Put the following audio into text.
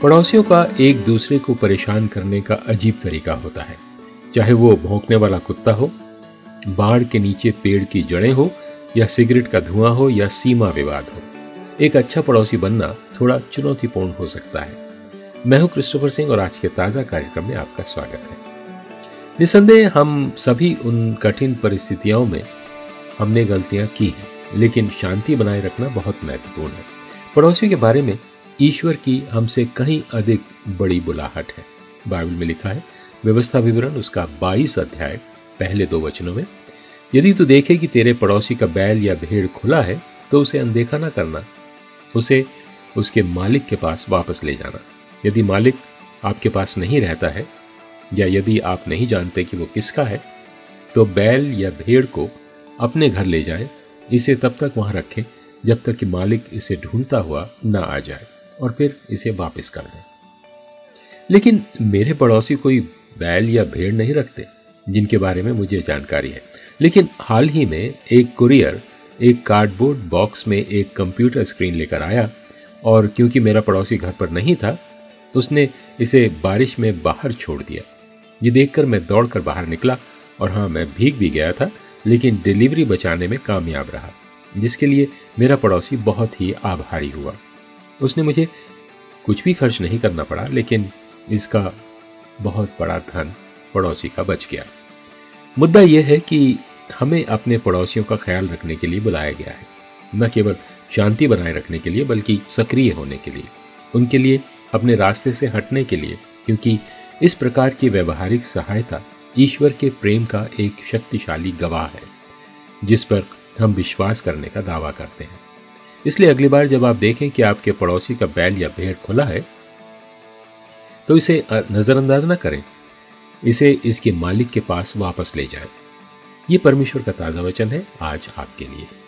पड़ोसियों का एक दूसरे को परेशान करने का अजीब तरीका होता है, चाहे वो भौंकने वाला कुत्ता हो, बाढ़ के नीचे पेड़ की जड़ें हो, या सिगरेट का धुआं हो, या सीमा विवाद हो। एक अच्छा पड़ोसी बनना थोड़ा चुनौतीपूर्ण हो सकता है। मैं हूं क्रिस्टोफर सिंह और आज के ताजा कार्यक्रम में आपका स्वागत है। निसंदेह हम सभी उन कठिन परिस्थितियों में हमने गलतियां की हैं, लेकिन शांति बनाए रखना बहुत महत्वपूर्ण है। पड़ोसियों के बारे में ईश्वर की हमसे कहीं अधिक बड़ी बुलाहट है। बाइबल में लिखा है, व्यवस्था विवरण उसका 22 अध्याय पहले 2 वचनों में, यदि तू देखे कि तेरे पड़ोसी का बैल या भेड़ खुला है तो उसे अनदेखा ना करना, उसे उसके मालिक के पास वापस ले जाना। यदि मालिक आपके पास नहीं रहता है या यदि आप नहीं जानते कि वो किसका है, तो बैल या भेड़ को अपने घर ले जाएं, इसे तब तक वहां रखें जब तक कि मालिक इसे ढूंढता हुआ ना आ जाए और फिर इसे वापस कर दें। लेकिन मेरे पड़ोसी कोई बैल या भेड़ नहीं रखते जिनके बारे में मुझे जानकारी है। लेकिन हाल ही में एक कुरियर एक कार्डबोर्ड बॉक्स में एक कंप्यूटर स्क्रीन लेकर आया और क्योंकि मेरा पड़ोसी घर पर नहीं था, उसने इसे बारिश में बाहर छोड़ दिया। ये देखकर मैं दौड़कर बाहर निकला और हाँ, मैं भीग भी गया था, लेकिन डिलीवरी बचाने में कामयाब रहा, जिसके लिए मेरा पड़ोसी बहुत ही आभारी हुआ। उसने मुझे कुछ भी खर्च नहीं करना पड़ा, लेकिन इसका बहुत बड़ा धन पड़ोसी का बच गया। मुद्दा यह है कि हमें अपने पड़ोसियों का ख्याल रखने के लिए बुलाया गया है, न केवल शांति बनाए रखने के लिए बल्कि सक्रिय होने के लिए, उनके लिए अपने रास्ते से हटने के लिए, क्योंकि इस प्रकार की व्यवहारिक सहायता ईश्वर के प्रेम का एक शक्तिशाली गवाह है जिस पर हम विश्वास करने का दावा करते हैं। इसलिए अगली बार जब आप देखें कि आपके पड़ोसी का बैल या भेड़ खुला है तो इसे नजरअंदाज न करें, इसे इसके मालिक के पास वापस ले जाएं। ये परमेश्वर का ताजा वचन है आज आपके लिए।